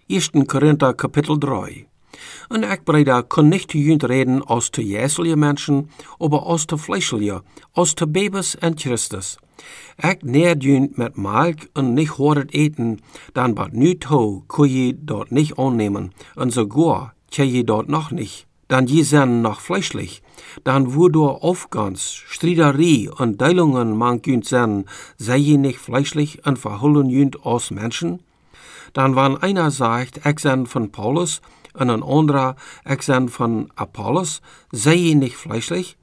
1. Korinther Kapitel 3. En ik breder kon nicht te junt reden als te jäslige Menschen, aber als te fleischliche, als te Babys en Christus. Ik nährt junt met Melk en nicht horet eten, dan wat nu toe kun je dort nicht annehmen, en sogar tje je dort noch nicht. Dan je zijn noch fleischlich, dan wodurch Aufgangs, Striederie und Deilungen man junt zijn, sei je nicht fleischlich en verhullen junt als Menschen? Dan wann einer sagt, ich sein von Paulus, und ein anderer, ich sein von Apollos, sei je nicht fleischlich?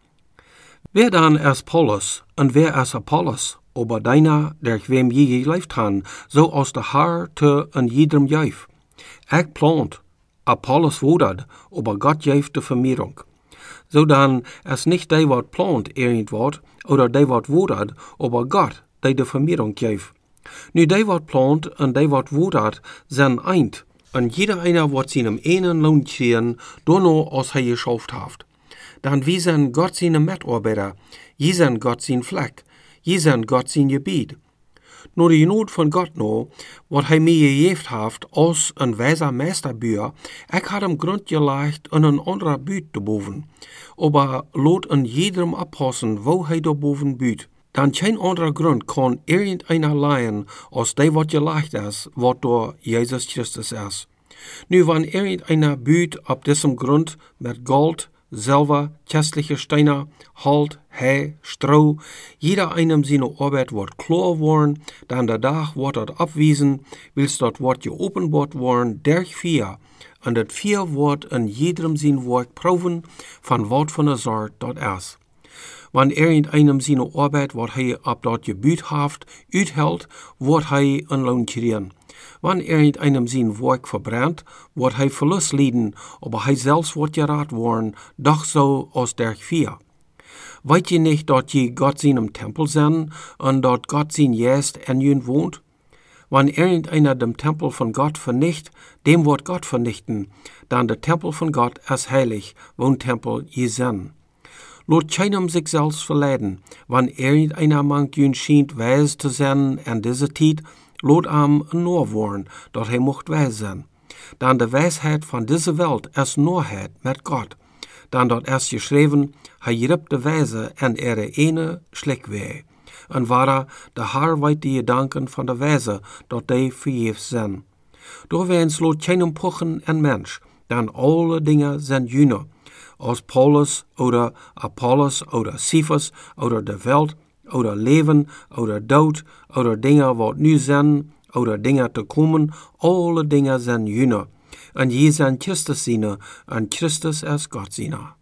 Wer dann ist Paulus und wer ist Apollos? Aber deiner, der wem je gelebt han, so aus der Haar te in jedem Jäuf. Ich plant, Apollos wodert, aber Gott jäft de Vermehrung. So dann ist nicht der, wat plant irgendwort, oder der, wat wodert, aber Gott, der de Vermehrung jäft. Nu, die wat plant en die wat wodert, zijn eind. En jeder einer wordt seinem einen Lohn kriegen, donno als hij geschafft haft. Dan wie zijn Gott seine Mitarbeiter, je zijn Gott sein Fleck, je zijn Gott sein Gebiet. Nur die Not von Gott no, wat hij mir gegeven haft, als een wijzer meesterbüer, ik had hem grond gelegd in een andere buurt te boven. Aber lot in jedem abpassen, wo hij da boven buurt. Dan geen andere Grund kann irgendeiner leihen, als die wat geleicht ist, wat door Jesus Christus ist. Nu, wann irgendeiner büht auf diesem Grund mit Gold, Silber, köstliche Steine, Halt, Heu, Stroh, jeder einem seine Arbeit wird klar worden, dann der Tag wird dort abwiesen, willst dort wird geopenbart worden, durch vier, und das vier wird in jedem sein Werk proben, von wat von der Sorte dort ist. Wann irgendeinem seine Arbeit, wat hij ab dort gebüht haft, uithält, wird hij een Lohn kriegen. Wann irgendeinem sein Werk verbrennt, wird hij Verlust leiden, aber hij selbst wird gerat worden, doch so aus der vier. Weet je nicht, dat je Gott seinem Tempel zijn, und dort Gott sein Geist in jen wohnt? Wann irgendeiner dem Tempel von Gott vernicht, dem wird Gott vernichten, dann der Tempel von Gott ist heilig, Wohntempel je zijn. Lot keinem sich selbst verleiden, wann irgendeiner mank jün schient weis zu sein an dieser Zeit, lot am nur worden, dat hij mocht weis sein. Dan de Weisheit von dieser Welt ist Norheit mit Gott. Dan dort erst geschrieben, hij ripp de Weise en ene schlecht weh. En wara de haarweite Gedanken von der Weise, dat die verjeft zijn. Door wens lot keinem pochen en Mensch, dan alle Dinge zijn jüner. Als Paulus oder Apollos oder Cephas oder de Welt oder Leben oder Dood oder Dinge wat nu zijn oder Dinge te komen, alle Dinge zijn jüner. En je zijn Christus ziene en Christus is Gott ziene.